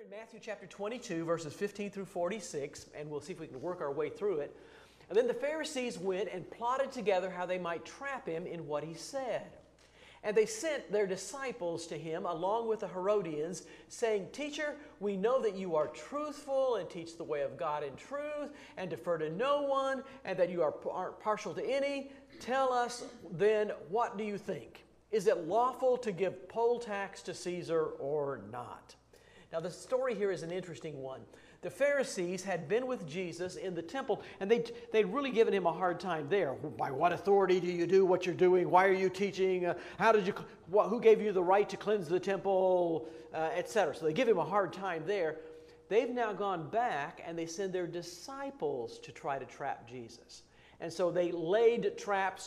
in Matthew chapter 22, verses 15 through 46, and we'll see if we can work our way through it. And then the Pharisees went and plotted together how they might trap him in what he said. And they sent their disciples to him along with the Herodians, saying, "Teacher, we know that you are truthful and teach the way of God in truth and defer to no one, and that you aren't partial to any. Tell us then, what do you think? Is it lawful to give poll tax to Caesar or not?" Now, the story here is an interesting one. The Pharisees had been with Jesus in the temple, and they'd really given him a hard time there. By what authority do you do what you're doing? Why are you teaching? Who gave you the right to cleanse the temple? Etc. So they give him a hard time there. They've now gone back, and they send their disciples to try to trap Jesus. And so they laid traps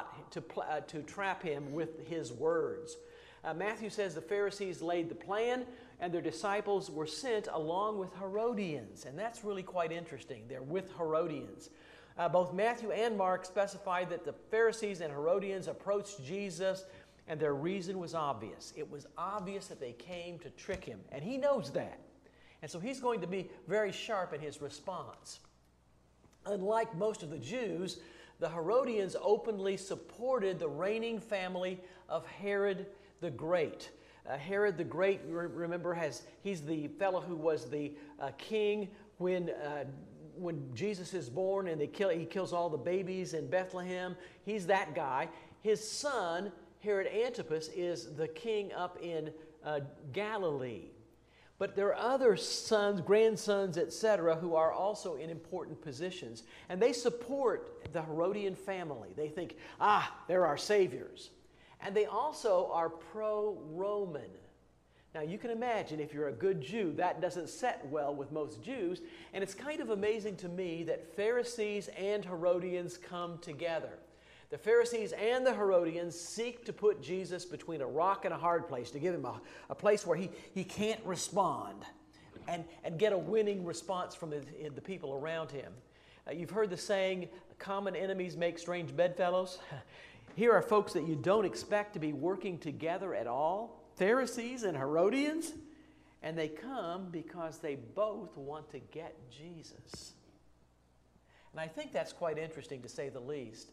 to trap him with his words. Matthew says the Pharisees laid the plan, and their disciples were sent along with Herodians. And that's really quite interesting. They're with Herodians. Both Matthew and Mark specify that the Pharisees and Herodians approached Jesus, and their reason was obvious. It was obvious that they came to trick him, and he knows that. And so he's going to be very sharp in his response. Unlike most of the Jews, the Herodians openly supported the reigning family of Herod the Great. Herod the Great, remember, he's the fellow who was the king when Jesus is born, and he kills all the babies in Bethlehem. He's that guy. His son, Herod Antipas, is the king up in Galilee. But there are other sons, grandsons, etc., who are also in important positions. And they support the Herodian family. They think, they're our saviors. And they also are pro-Roman. Now, you can imagine, if you're a good Jew, that doesn't set well with most Jews. And it's kind of amazing to me that Pharisees and Herodians come together. The Pharisees and the Herodians seek to put Jesus between a rock and a hard place, to give him a place where he can't respond and get a winning response from the people around him. You've heard the saying, common enemies make strange bedfellows. Here are folks that you don't expect to be working together at all, Pharisees and Herodians, and they come because they both want to get Jesus. And I think that's quite interesting, to say the least.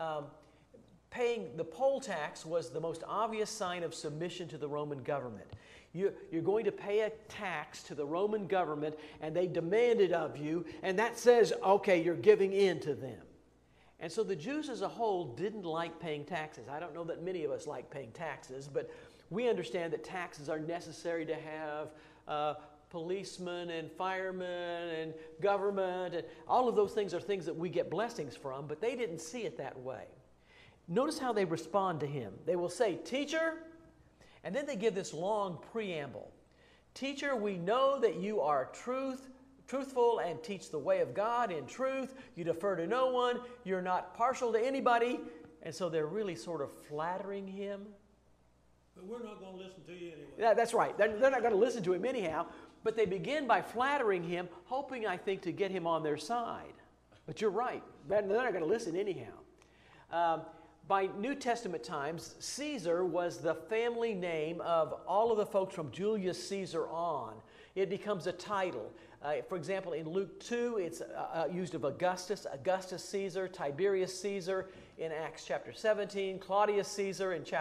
Paying the poll tax was the most obvious sign of submission to the Roman government. You're going to pay a tax to the Roman government, and they demand it of you, and that says, okay, you're giving in to them. And so the Jews as a whole didn't like paying taxes. I don't know that many of us like paying taxes, but we understand that taxes are necessary to have policemen and firemen and government, and all of those things are things that we get blessings from, but they didn't see it that way. Notice how they respond to him. They will say, "Teacher," and then they give this long preamble. "Teacher, we know that you are truthful and teach the way of God in truth. You defer to no one. You're not partial to anybody." And so they're really sort of flattering him. But we're not going to listen to you anyway. Yeah, that's right. They're not going to listen to him anyhow. But they begin by flattering him, hoping, I think, to get him on their side. But you're right. They're not going to listen anyhow. By New Testament times, Caesar was the family name of all of the folks from Julius Caesar on. It becomes a title. For example, in Luke 2, it's used of Augustus Caesar, Tiberius Caesar in Acts chapter 17, Claudius Caesar in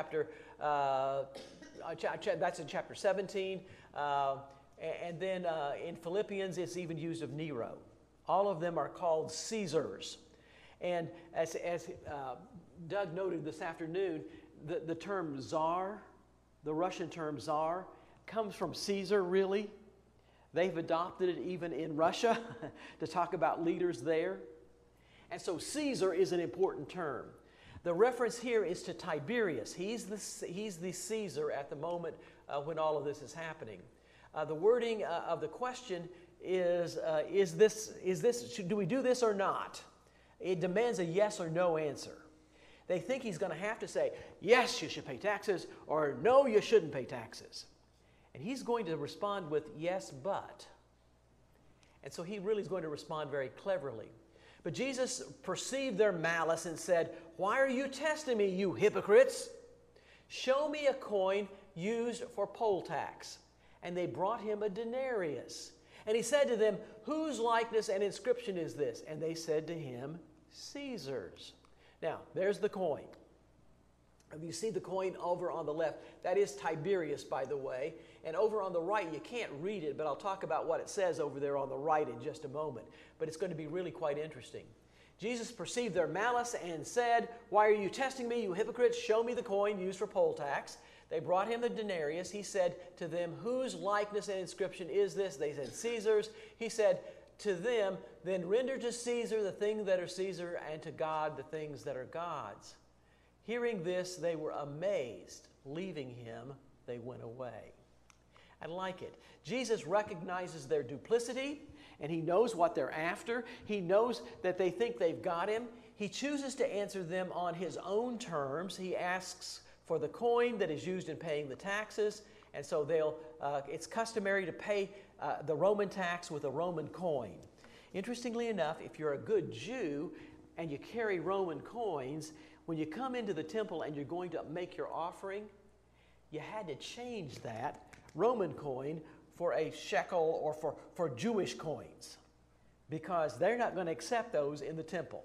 that's in chapter 17. And then in Philippians, it's even used of Nero. All of them are called Caesars. And as Doug noted this afternoon, the term czar, the Russian term czar, comes from Caesar, really. They've adopted it even in Russia to talk about leaders there. And so Caesar is an important term. The reference here is to Tiberius. He's the Caesar at the moment when all of this is happening. The wording of the question is do we do this or not? It demands a yes or no answer. They think he's going to have to say, yes, you should pay taxes, or no, you shouldn't pay taxes. And he's going to respond with yes, but. And so he really is going to respond very cleverly. But Jesus perceived their malice and said, "Why are you testing me, you hypocrites? Show me a coin used for poll tax." And they brought him a denarius. And he said to them, "Whose likeness and inscription is this?" And they said to him, "Caesar's." Now, there's the coin. If you see the coin over on the left, that is Tiberius, by the way. And over on the right, you can't read it, but I'll talk about what it says over there on the right in just a moment. But it's going to be really quite interesting. Jesus perceived their malice and said, "Why are you testing me, you hypocrites? Show me the coin used for poll tax." They brought him the denarius. He said to them, "Whose likeness and inscription is this?" They said, "Caesar's." He said to them, "Then render to Caesar the things that are Caesar, and to God the things that are God's." Hearing this, they were amazed. Leaving him, they went away. I like it. Jesus recognizes their duplicity, and he knows what they're after. He knows that they think they've got him. He chooses to answer them on his own terms. He asks for the coin that is used in paying the taxes, and so it's customary to pay the Roman tax with a Roman coin. Interestingly enough, if you're a good Jew and you carry Roman coins, when you come into the temple and you're going to make your offering, you had to change that Roman coin for a shekel or for Jewish coins, because they're not going to accept those in the temple.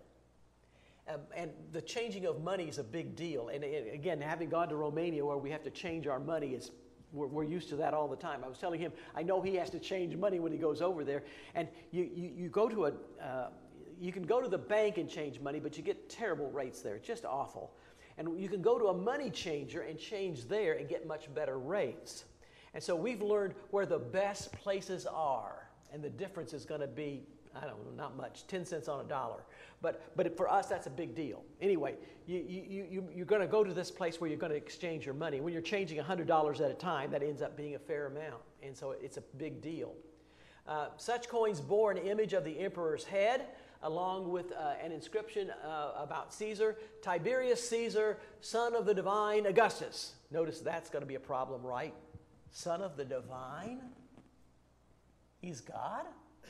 And the changing of money is a big deal. And again, having gone to Romania where we have to change our money, we're used to that all the time. I was telling him, I know he has to change money when he goes over there. And you go to you can go to the bank and change money, but you get terrible rates there. It's just awful. And you can go to a money changer and change there and get much better rates. And so we've learned where the best places are. And the difference is going to be, I don't know, not much, 10 cents on a dollar. But for us, that's a big deal. Anyway, you're going to go to this place where you're going to exchange your money. When you're changing $100 at a time, that ends up being a fair amount. And so it's a big deal. Such coins bore an image of the emperor's head, along with an inscription about Caesar. Tiberius Caesar, son of the divine Augustus. Notice that's going to be a problem, right? Son of the divine? He's God?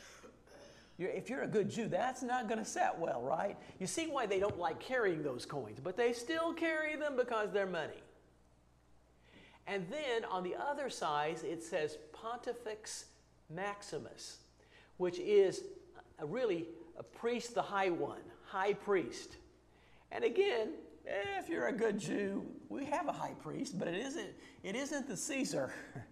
If you're a good Jew, that's not going to set well, right? You see why they don't like carrying those coins, but they still carry them because they're money. And then on the other side, it says Pontifex Maximus, which is really a priest, the high one, high priest. And again, if you're a good Jew, we have a high priest, but it isn't the Caesar.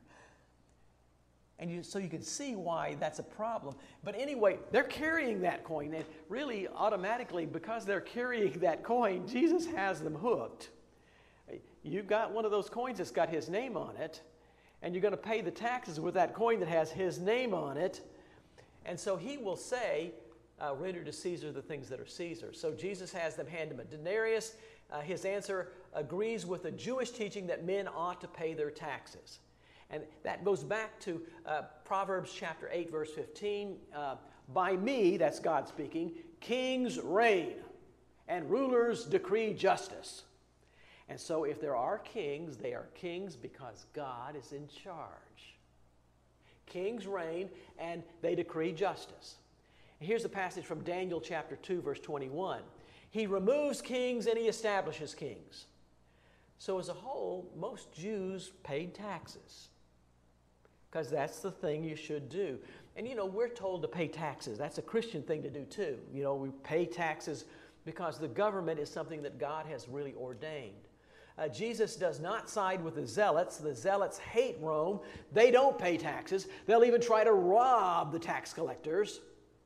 And so you can see why that's a problem. But anyway, they're carrying that coin. And really, automatically, because they're carrying that coin, Jesus has them hooked. You've got one of those coins that's got his name on it, and you're going to pay the taxes with that coin that has his name on it. And so he will say, render to Caesar the things that are Caesar. So Jesus has them hand him a denarius. His answer agrees with the Jewish teaching that men ought to pay their taxes. And that goes back to Proverbs chapter 8, verse 15. By me, that's God speaking, kings reign and rulers decree justice. And so if there are kings, they are kings because God is in charge. Kings reign and they decree justice. And here's a passage from Daniel chapter 2, verse 21. He removes kings and he establishes kings. So as a whole, most Jews paid taxes, because that's the thing you should do. And we're told to pay taxes. That's a Christian thing to do too. We pay taxes because the government is something that God has really ordained. Jesus does not side with the Zealots. The Zealots hate Rome. They don't pay taxes. They'll even try to rob the tax collectors.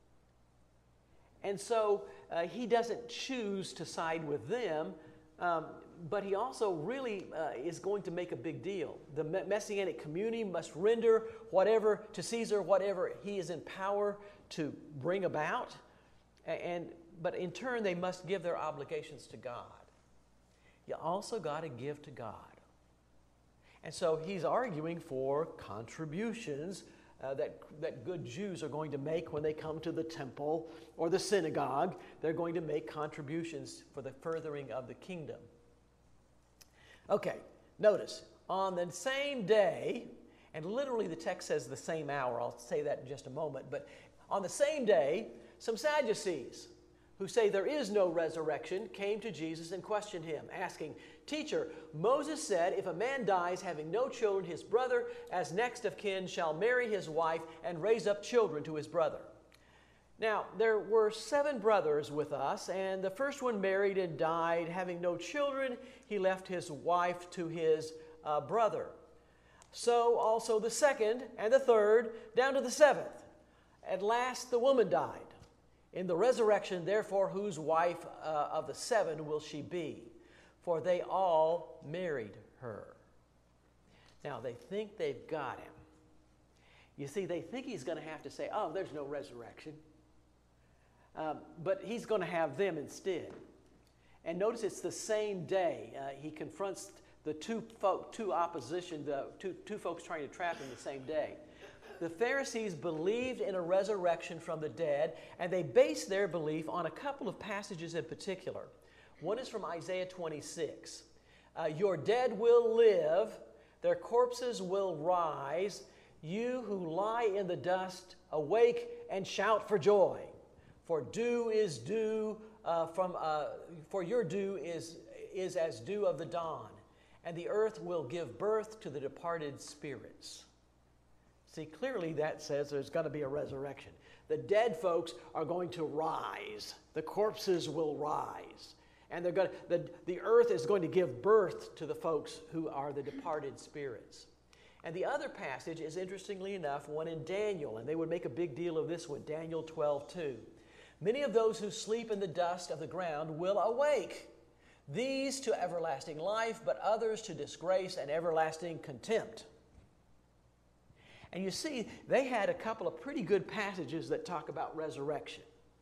And so he doesn't choose to side with them. But he also really is going to make a big deal. The Messianic community must render whatever to Caesar, whatever he is in power to bring about. But in turn, they must give their obligations to God. You also got to give to God. And so he's arguing for contributions that good Jews are going to make when they come to the temple or the synagogue. They're going to make contributions for the furthering of the kingdom. Okay, notice, on the same day, and literally the text says the same hour, I'll say that in just a moment, but on the same day, some Sadducees, who say there is no resurrection, came to Jesus and questioned him, asking, "Teacher, Moses said, if a man dies having no children, his brother, as next of kin, shall marry his wife and raise up children to his brother." Now, there were 7 brothers with us, and the first one married and died, having no children. He left his wife to his brother. So also the second and the third, down to the 7th. At last the woman died. In the resurrection, therefore, whose wife of the 7 will she be? For they all married her. Now, they think they've got him. You see, they think he's going to have to say, oh, there's no resurrection. But he's going to have them instead. And notice it's the same day. He confronts the two folks trying to trap him the same day. The Pharisees believed in a resurrection from the dead, and they based their belief on a couple of passages in particular. One is from Isaiah 26. Your dead will live, their corpses will rise. You who lie in the dust, awake and shout for joy. For dew is due for your dew is as dew of the dawn, and the earth will give birth to the departed spirits. See, clearly that says there's going to be a resurrection. The dead folks are going to rise. The corpses will rise. And the earth is going to give birth to the folks who are the departed spirits. And the other passage is, interestingly enough, one in Daniel, and they would make a big deal of this one, Daniel 12:2. Many of those who sleep in the dust of the ground will awake, these to everlasting life, but others to disgrace and everlasting contempt. And you see, they had a couple of pretty good passages that talk about resurrection.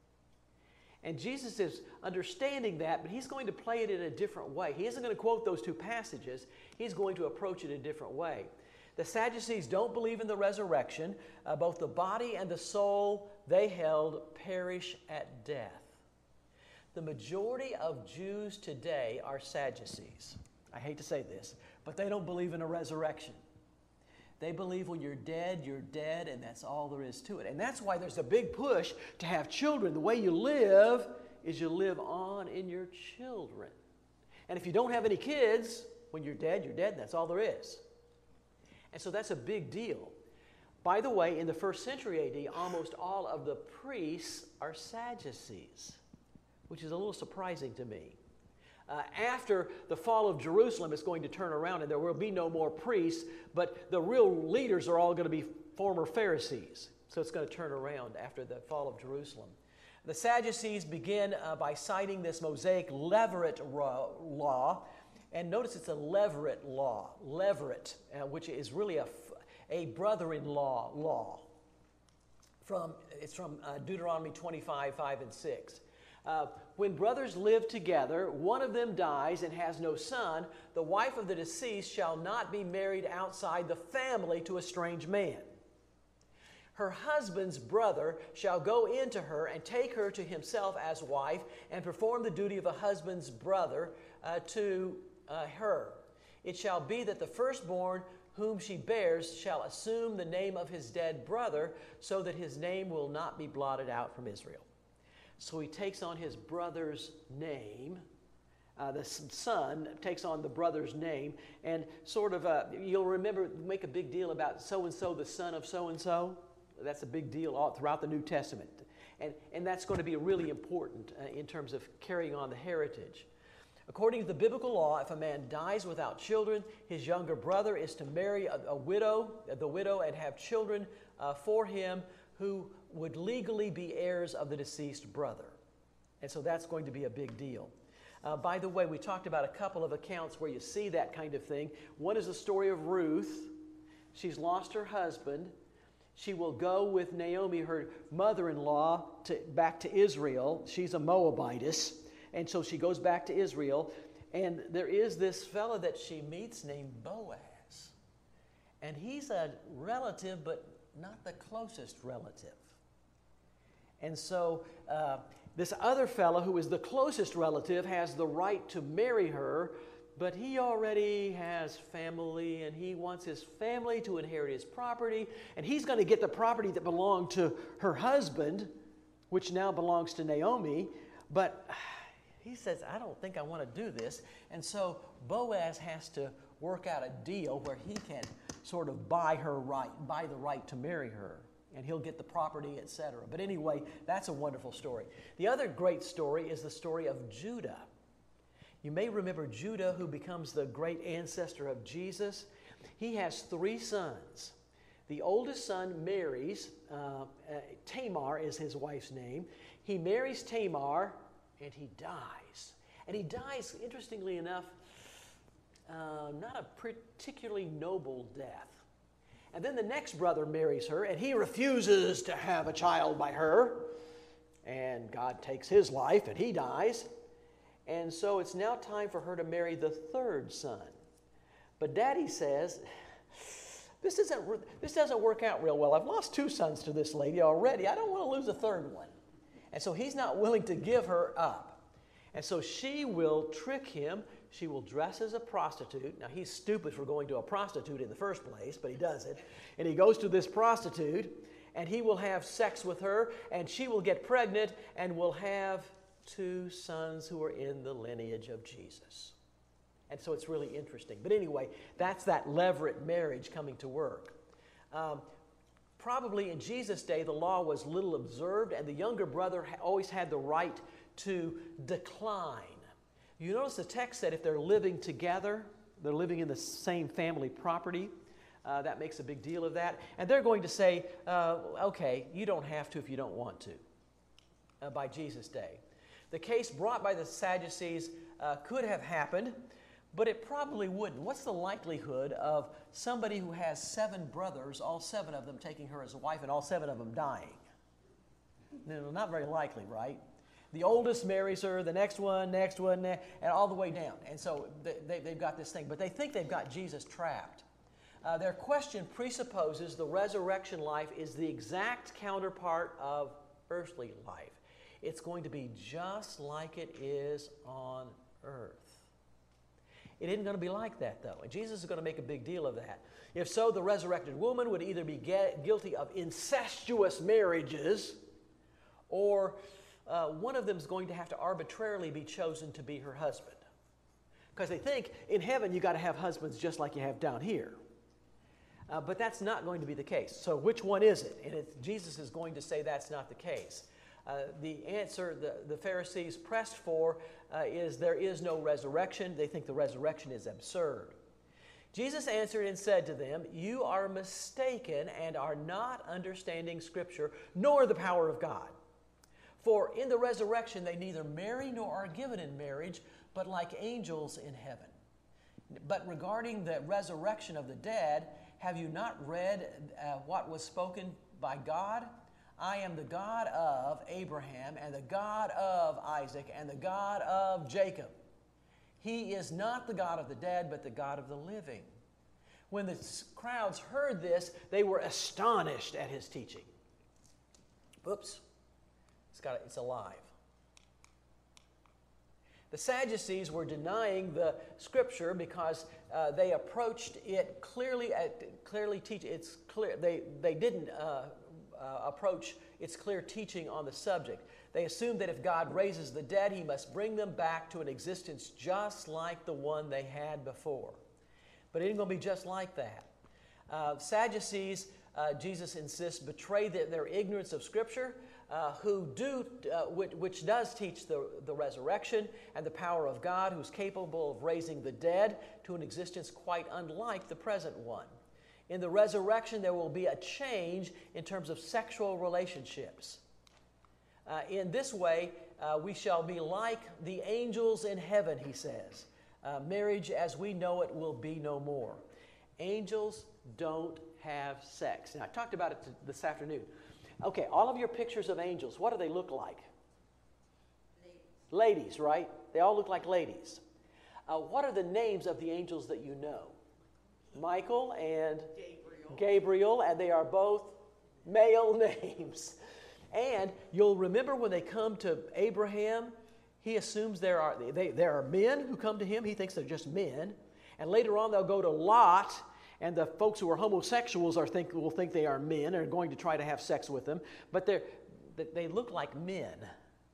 And Jesus is understanding that, but he's going to play it in a different way. He isn't going to quote those 2 passages. He's going to approach it a different way. The Sadducees don't believe in the resurrection. Both the body and the soul they held perish at death. The majority of Jews today are Sadducees. I hate to say this, but they don't believe in a resurrection. They believe when you're dead, and that's all there is to it. And that's why there's a big push to have children. The way you live is you live on in your children. And if you don't have any kids, when you're dead, and that's all there is. And so that's a big deal. By the way, in the 1st century AD, almost all of the priests are Sadducees, which is a little surprising to me. After the fall of Jerusalem, it's going to turn around and there will be no more priests, but the real leaders are all going to be former Pharisees. So it's going to turn around after the fall of Jerusalem. The Sadducees begin by citing this Mosaic Levirate law. And notice it's a Levirate law, which is really a brother-in-law law. It's from Deuteronomy 25:5-6. When brothers live together, one of them dies and has no son, the wife of the deceased shall not be married outside the family to a strange man. Her husband's brother shall go into her and take her to himself as wife and perform the duty of a husband's brother to her. It shall be that the firstborn whom she bears shall assume the name of his dead brother, so that his name will not be blotted out from Israel. So he takes on his brother's name. The son takes on the brother's name, and sort of, you'll remember, make a big deal about so-and-so, the son of so-and-so. That's a big deal all throughout the New Testament. And that's going to be really important in terms of carrying on the heritage. According to the biblical law, if a man dies without children, his younger brother is to marry the widow, and have children for him who would legally be heirs of the deceased brother. And so that's going to be a big deal. By the way, we talked about a couple of accounts where you see that kind of thing. One is the story of Ruth. She's lost her husband. She will go with Naomi, her mother-in-law, back to Israel. She's a Moabitess. And so she goes back to Israel. And there is this fellow that she meets named Boaz. And he's a relative, but not the closest relative. And so this other fellow, who is the closest relative, has the right to marry her, but he already has family, and he wants his family to inherit his property, and he's going to get the property that belonged to her husband, which now belongs to Naomi, But he says, I don't think I want to do this. And so Boaz has to work out a deal where he can sort of buy the right to marry her. And he'll get the property, etc. But anyway, that's a wonderful story. The other great story is the story of Judah. You may remember Judah, who becomes the great ancestor of Jesus. He has 3 sons. The oldest son marries, Tamar is his wife's name. He marries Tamar, and he dies. And he dies, interestingly enough, not a particularly noble death. And then the next brother marries her, and he refuses to have a child by her. And God takes his life, and he dies. And so it's now time for her to marry the 3rd son. But Daddy says, this doesn't work out real well. I've lost 2 sons to this lady already. I don't want to lose a 3rd one. And so he's not willing to give her up. And so she will trick him. She will dress as a prostitute. Now, he's stupid for going to a prostitute in the first place, but he does it. And he goes to this prostitute, and he will have sex with her, and she will get pregnant, and will have 2 sons who are in the lineage of Jesus. And so it's really interesting. But anyway, that's that levirate marriage coming to work. Probably in Jesus' day, the law was little observed, and the younger brother always had the right to decline. You notice the text said if they're living together, they're living in the same family property, that makes a big deal of that. And they're going to say, okay, you don't have to if you don't want to, by Jesus' day. The case brought by the Sadducees could have happened, but it probably wouldn't. What's the likelihood of somebody who has 7 brothers, all 7 of them taking her as a wife, and all 7 of them dying? No, not very likely, right? The oldest marries her, the next one, and all the way down. And so they've got this thing. But they think they've got Jesus trapped. Their question presupposes the resurrection life is the exact counterpart of earthly life. It's going to be just like it is on earth. It isn't going to be like that, though. And Jesus is going to make a big deal of that. If so, the resurrected woman would either be guilty of incestuous marriages, or one of them is going to have to arbitrarily be chosen to be her husband. Because they think in heaven you got to have husbands just like you have down here. But that's not going to be the case. So which one is it? And Jesus is going to say that's not the case. The answer the Pharisees pressed for is there is no resurrection. They think the resurrection is absurd. Jesus answered and said to them, "You are mistaken and are not understanding Scripture, nor the power of God. For in the resurrection they neither marry nor are given in marriage, but like angels in heaven. But regarding the resurrection of the dead, have you not read what was spoken by God? I am the God of Abraham and the God of Isaac and the God of Jacob. He is not the God of the dead, but the God of the living." When the crowds heard this, they were astonished at his teaching. Oops, it's alive. The Sadducees were denying the Scripture because they approached it clearly. It's clear they didn't approach its clear teaching on the subject. They assumed that if God raises the dead, He must bring them back to an existence just like the one they had before. But it ain't going to be just like that. Sadducees, Jesus insists, betray their ignorance of Scripture, which does teach the resurrection and the power of God, who's capable of raising the dead to an existence quite unlike the present one. In the resurrection, there will be a change in terms of sexual relationships. In this way, we shall be like the angels in heaven, he says. Marriage as we know it will be no more. Angels don't have sex. Now, I talked about it this afternoon. Okay, all of your pictures of angels, what do they look like? Ladies, right? They all look like ladies. What are the names of the angels that you know? Michael and Gabriel, and they are both male names. And you'll remember when they come to Abraham, he assumes there are men who come to him. He thinks they're just men. And later on, they'll go to Lot, and the folks who are homosexuals will think they are men and are going to try to have sex with them. But they look like men.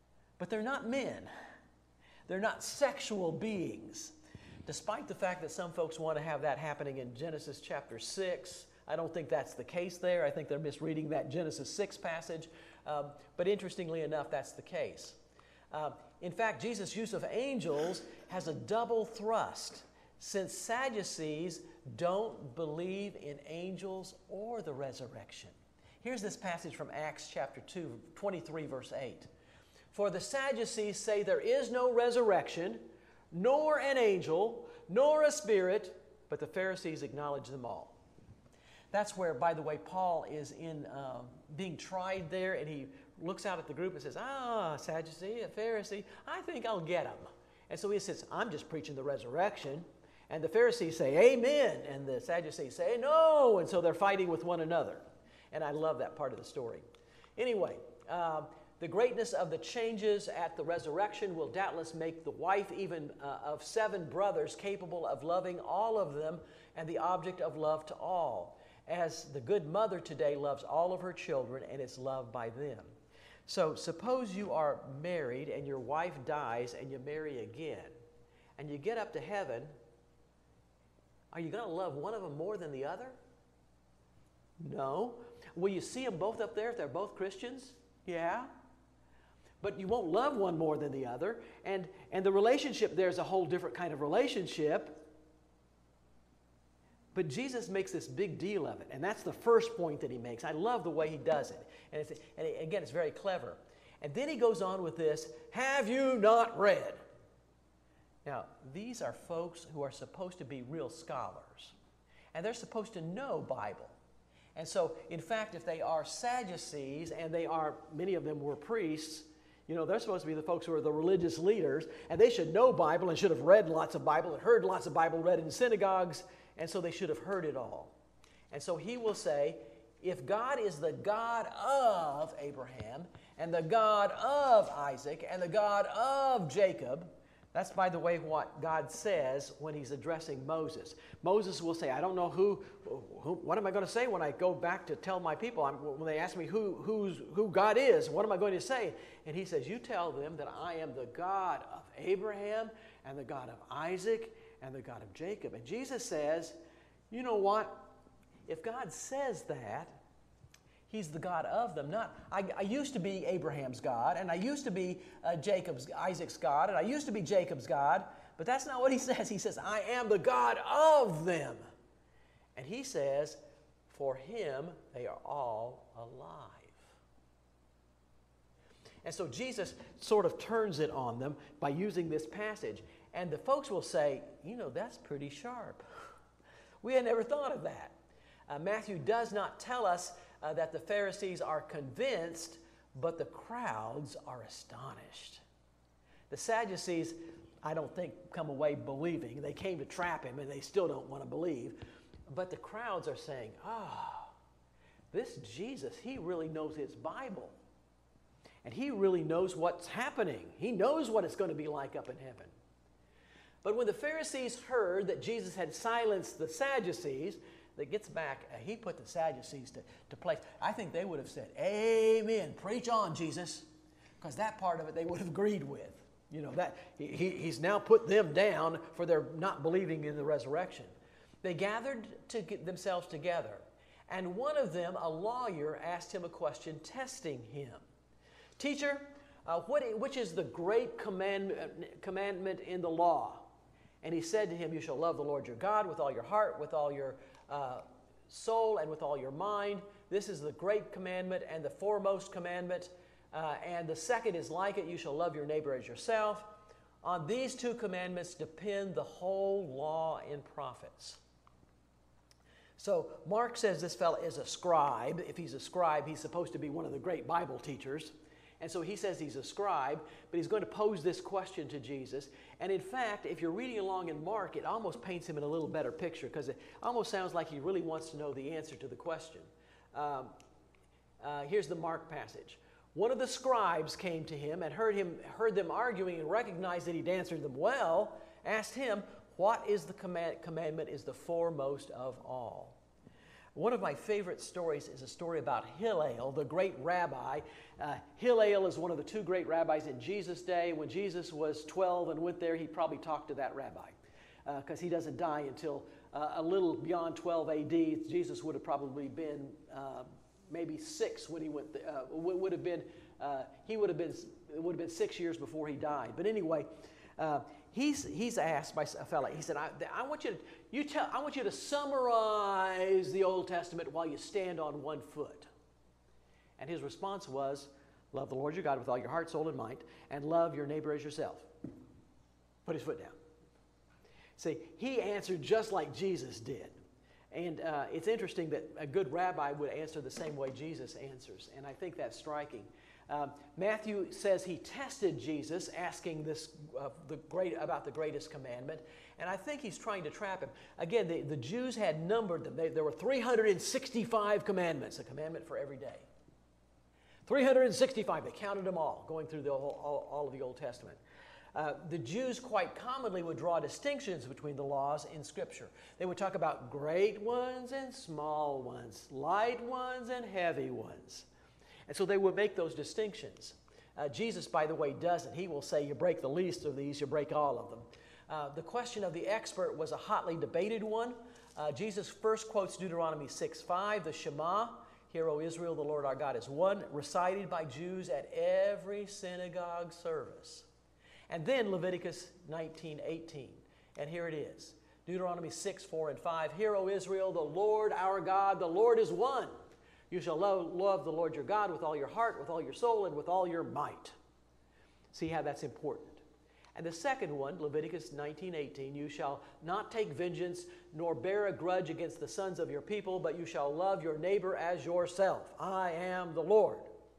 But they're not men. They're not sexual beings. Despite the fact that some folks want to have that happening in Genesis chapter 6, I don't think that's the case there. I think they're misreading that Genesis 6 passage. But interestingly enough, that's the case. In fact, Jesus' use of angels has a double thrust, since Sadducees don't believe in angels or the resurrection. Here's this passage from Acts chapter 2, 23, verse 8. For the Sadducees say there is no resurrection, nor an angel, nor a spirit, but the Pharisees acknowledge them all. That's where, by the way, Paul is being tried there, and he looks out at the group and says, Sadducee, a Pharisee, I think I'll get him. And so he says, I'm just preaching the resurrection. And the Pharisees say, amen. And the Sadducees say, no. And so they're fighting with one another. And I love that part of the story. Anyway, the greatness of the changes at the resurrection will doubtless make the wife even of 7 brothers capable of loving all of them and the object of love to all, as the good mother today loves all of her children and is loved by them. So suppose you are married and your wife dies and you marry again, and you get up to heaven. Are you going to love one of them more than the other? No. Will you see them both up there if they're both Christians? Yeah. But you won't love one more than the other. And the relationship there is a whole different kind of relationship. But Jesus makes this big deal of it. And that's the first point that he makes. I love the way he does it. And again, it's very clever. And then he goes on with this, have you not read? Now, these are folks who are supposed to be real scholars. And they're supposed to know Bible. And so, in fact, if they are Sadducees, and many of them were priests, they're supposed to be the folks who are the religious leaders, and they should know Bible and should have read lots of Bible and heard lots of Bible read in synagogues, and so they should have heard it all. And so he will say, if God is the God of Abraham, and the God of Isaac, and the God of Jacob, that's, by the way, what God says when he's addressing Moses. Moses will say, I don't know what am I going to say when I go back to tell my people? When they ask me who God is, what am I going to say? And he says, you tell them that I am the God of Abraham, and the God of Isaac, and the God of Jacob. And Jesus says, you know what? If God says that, he's the God of them. I used to be Abraham's God, and I used to be Isaac's God, and I used to be Jacob's God, but that's not what he says. He says, I am the God of them. And he says, for him, they are all alive. And so Jesus sort of turns it on them by using this passage. And the folks will say, that's pretty sharp. We had never thought of that. Matthew does not tell us that the Pharisees are convinced, but the crowds are astonished. The Sadducees, I don't think, come away believing. They came to trap him, and they still don't want to believe. But the crowds are saying, this Jesus, he really knows his Bible. And he really knows what's happening. He knows what it's going to be like up in heaven. But when the Pharisees heard that Jesus had silenced the Sadducees, that gets back, he put the Sadducees to place. I think they would have said, amen, preach on, Jesus. Because that part of it they would have agreed with. That he's now put them down for their not believing in the resurrection. They gathered to get themselves together. And one of them, a lawyer, asked him a question, testing him. Teacher, which is the great commandment in the law? And he said to him, you shall love the Lord your God with all your heart, with all your soul, and with all your mind. This is the great commandment and the foremost commandment. And the second is like it, you shall love your neighbor as yourself. On these 2 commandments depend the whole law and prophets. So Mark says this fellow is a scribe. If he's a scribe, he's supposed to be one of the great Bible teachers. And so he says he's a scribe, but he's going to pose this question to Jesus. And in fact, if you're reading along in Mark, it almost paints him in a little better picture, because it almost sounds like he really wants to know the answer to the question. Here's the Mark passage. One of the scribes came to him and heard them arguing, and recognized that he'd answered them well, asked him, what is the commandment is the foremost of all? One of my favorite stories is a story about Hillel, the great rabbi. Hillel is one of the two great rabbis in Jesus' day. When Jesus was 12 and went there, he probably talked to that rabbi because he doesn't die until a little beyond 12 AD. Jesus would have probably been maybe 6 when he went there. It would have been 6 years before he died. But anyway, he's asked by a fellow. He said, "I want you to summarize the Old Testament while you stand on one foot." And his response was, "Love the Lord your God with all your heart, soul, and might, and love your neighbor as yourself." Put his foot down. See, he answered just like Jesus did. And it's interesting that a good rabbi would answer the same way Jesus answers, and I think that's striking. Matthew says he tested Jesus, asking about the greatest commandment, and I think he's trying to trap him. Again, the Jews had numbered them. There were 365 commandments, a commandment for every day. 365, they counted them all, going through all of the Old Testament. The Jews quite commonly would draw distinctions between the laws in Scripture. They would talk about great ones and small ones, light ones and heavy ones. And so they would make those distinctions. Jesus, by the way, doesn't. He will say, you break the least of these, you break all of them. The question of the expert was a hotly debated one. Jesus first quotes Deuteronomy 6:5, the Shema, "Hear, O Israel, the Lord our God is one," recited by Jews at every synagogue service. And then Leviticus 19:18. And here it is. Deuteronomy 6:4 and 5. "Hear, O Israel, the Lord our God, the Lord is one. You shall love the Lord your God with all your heart, with all your soul, and with all your might." See how that's important. And the second one, Leviticus 19:18, "You shall not take vengeance nor bear a grudge against the sons of your people, but you shall love your neighbor as yourself. I am the Lord."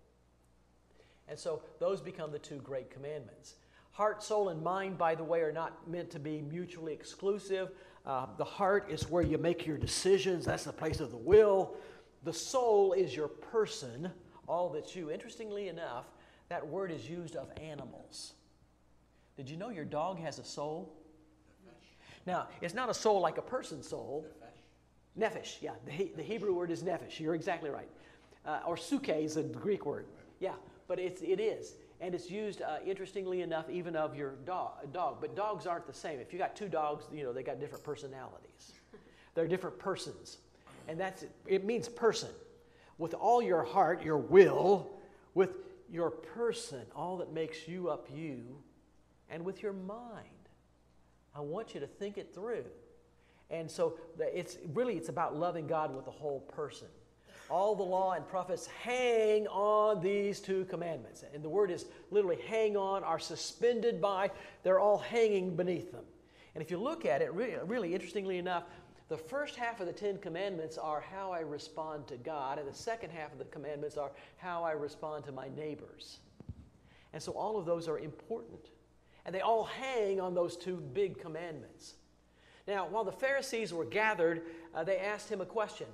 And so those become the two great commandments. Heart, soul, and mind, by the way, are not meant to be mutually exclusive. The heart is where you make your decisions. That's the place of the will. The soul is your person, all that's you. Interestingly enough, that word is used of animals. Did you know your dog has a soul? Now, it's not a soul like a person's soul. Nefesh, yeah. The Hebrew word is nefesh. You're exactly right. Or suke is the Greek word. Yeah, but it is. And it's used, interestingly enough, even of your dog. But dogs aren't the same. If you got two dogs, they got different personalities. They're different persons. And it means person. With all your heart, your will, with your person, all that makes you up you, and with your mind. I want you to think it through. And so it's about loving God with the whole person. All the law and prophets hang on these two commandments. And the word is literally hang on, are suspended by, they're all hanging beneath them. And if you look at it, really interestingly enough, the first half of the 10 Commandments are how I respond to God, and the second half of the commandments are how I respond to my neighbors. And so all of those are important. And they all hang on those two big commandments. Now, while the Pharisees were gathered, they asked him a question.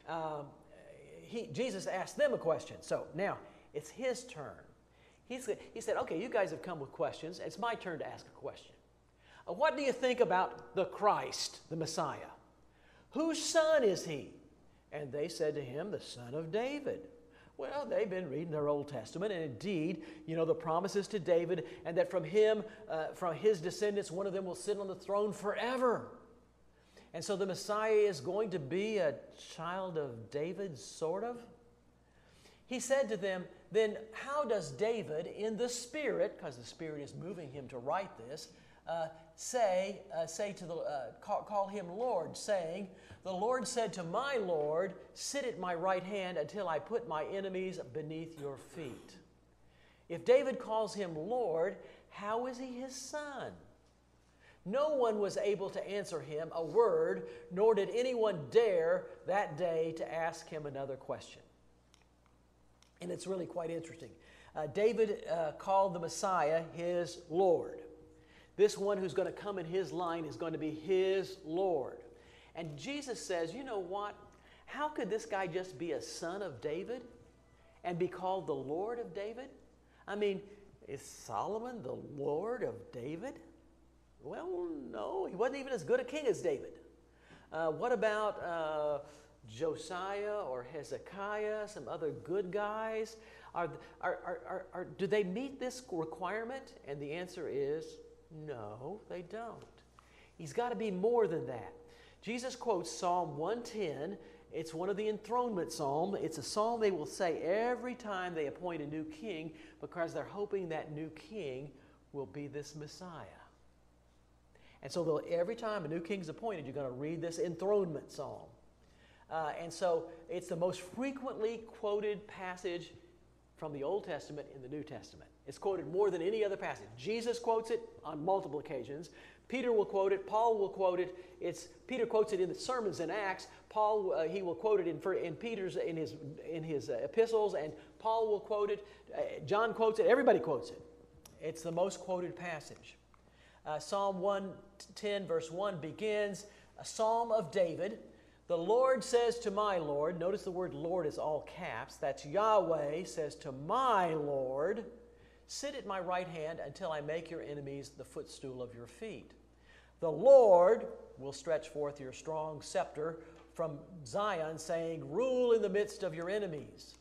Jesus asked them a question. So now it's his turn. He said, "Okay, you guys have come with questions. It's my turn to ask a question. What do you think about the Christ, the Messiah? Whose son is he?" And they said to him, "The son of David." Well, they've been reading their Old Testament, and indeed, the promises to David, and that from his descendants, one of them will sit on the throne forever. And so the Messiah is going to be a child of David, sort of. He said to them, "Then how does David, in the Spirit," because the Spirit is moving him to write this, call him Lord, saying, "The Lord said to my Lord, sit at my right hand until I put my enemies beneath your feet." If David calls him Lord, how is he his son? No one was able to answer him a word, nor did anyone dare that day to ask him another question. And it's really quite interesting. David called the Messiah his Lord. This one who's going to come in his line is going to be his Lord. And Jesus says, you know what? How could this guy just be a son of David and be called the Lord of David? I mean, is Solomon the Lord of David? Well, no, he wasn't even as good a king as David. What about Josiah or Hezekiah, some other good guys? Do they meet this requirement? And the answer is no, they don't. He's got to be more than that. Jesus quotes Psalm 110. It's one of the enthronement psalms. It's a psalm they will say every time they appoint a new king because they're hoping that new king will be this Messiah. And so every time a new king is appointed, you're going to read this enthronement psalm. And so it's the most frequently quoted passage from the Old Testament in the New Testament. It's quoted more than any other passage. Jesus quotes it on multiple occasions. Peter will quote it. Paul will quote it. Peter quotes it in the sermons in Acts. Paul he will quote it in his epistles, and Paul will quote it. John quotes it. Everybody quotes it. It's the most quoted passage. Psalm 110 verse 1 begins a psalm of David. The Lord says to my Lord, notice the word Lord is all caps, that's Yahweh says to my Lord, sit at my right hand until I make your enemies the footstool of your feet. The Lord will stretch forth your strong scepter from Zion, saying, rule in the midst of your enemies.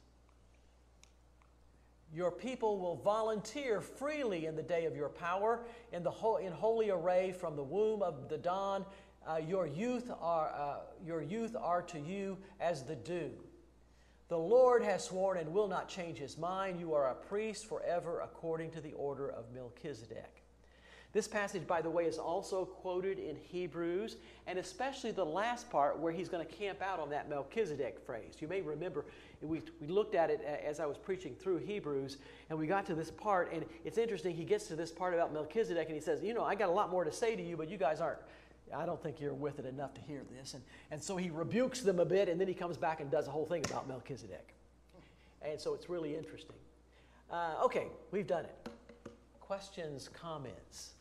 Your people will volunteer freely in the day of your power, in holy array from the womb of the dawn. Your youth are to you as the dew. The Lord has sworn and will not change his mind. You are a priest forever according to the order of Melchizedek. This passage, by the way, is also quoted in Hebrews, and especially the last part where he's going to camp out on that Melchizedek phrase. You may remember we looked at it as I was preaching through Hebrews, and we got to this part, and it's interesting. He gets to this part about Melchizedek, and he says, I got a lot more to say to you, but you guys aren't. I don't think you're with it enough to hear this. And so he rebukes them a bit, and then he comes back and does a whole thing about Melchizedek. And so it's really interesting. Okay, we've done it. Questions, comments?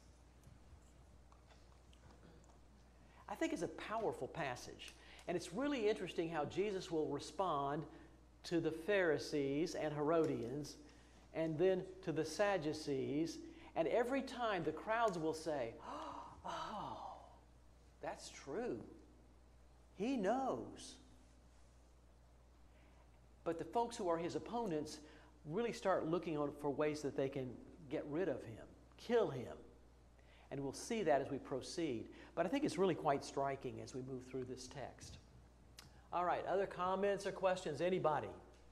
I think it's a powerful passage. And it's really interesting how Jesus will respond to the Pharisees and Herodians, and then to the Sadducees. And every time the crowds will say, oh, that's true. He knows. But the folks who are his opponents really start looking for ways that they can get rid of him, kill him. And we'll see that as we proceed. But I think it's really quite striking as we move through this text. All right, other comments or questions? Anybody?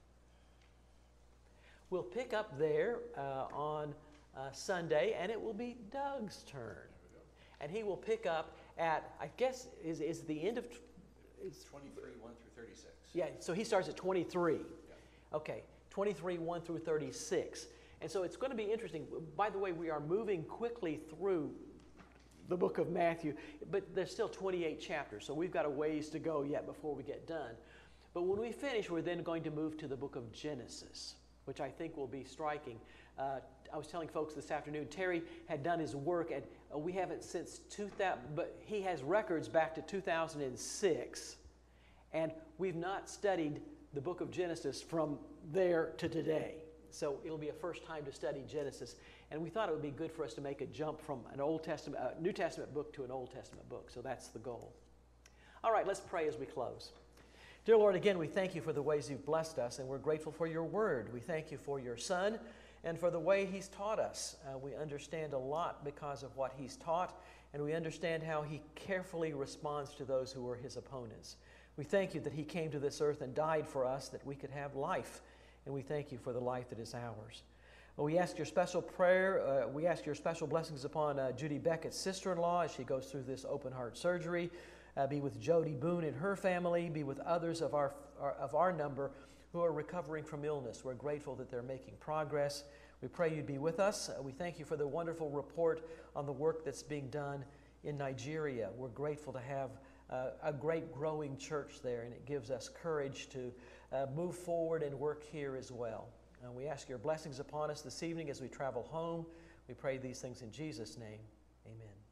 We'll pick up there on Sunday, and it will be Doug's turn. And he will pick up at, I guess, is the end of... It's 23, 1 through 36. Yeah, so he starts at 23. Yeah. Okay, 23, 1 through 36. And so it's going to be interesting. By the way, we are moving quickly through the book of Matthew, but there's still 28 chapters, so we've got a ways to go yet before we get done. But when we finish, we're then going to move to the book of Genesis, which I think will be striking. I was telling folks this afternoon, Terry had done his work, and we haven't since 2000, but he has records back to 2006, and we've not studied the book of Genesis from there to today. So it'll be a first time to study Genesis, and we thought it would be good for us to make a jump from an New Testament book to an Old Testament book. So that's the goal. All right, let's pray as we close. Dear Lord, again, we thank you for the ways you've blessed us, and we're grateful for your word. We thank you for your Son and for the way he's taught us. We understand a lot because of what he's taught, and we understand how he carefully responds to those who are his opponents. We thank you that he came to this earth and died for us that we could have life, and we thank you for the life that is ours. We ask your special prayer, we ask your special blessings upon Judy Beckett's sister-in-law as she goes through this open heart surgery. Be with Jody Boone and her family. Be with others of our number who are recovering from illness. We're grateful that they're making progress. We pray you'd be with us. We thank you for the wonderful report on the work that's being done in Nigeria. We're grateful to have a great growing church there, and it gives us courage to move forward and work here as well. We ask your blessings upon us this evening as we travel home. We pray these things in Jesus' name. Amen.